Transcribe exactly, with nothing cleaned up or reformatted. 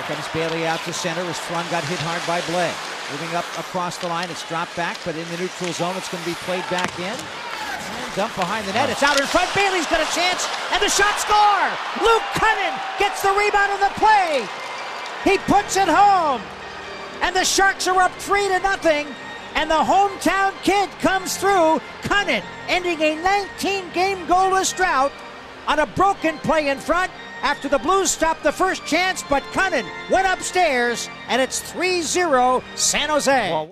Here comes Bailey out to center as Flung got hit hard by Blais. Moving up across the line, it's dropped back, but in the neutral zone, it's going to be played back in. And dump behind the net, it's out in front. Bailey's got a chance, and the shot score! Luke Kunin gets the rebound on the play. He puts it home, and the Sharks are up three to nothing. And the hometown kid comes through. Kunin ending a nineteen-game goalless drought on a broken play in front after the Blues stopped the first chance, but Kunin went upstairs, and it's three zero San Jose.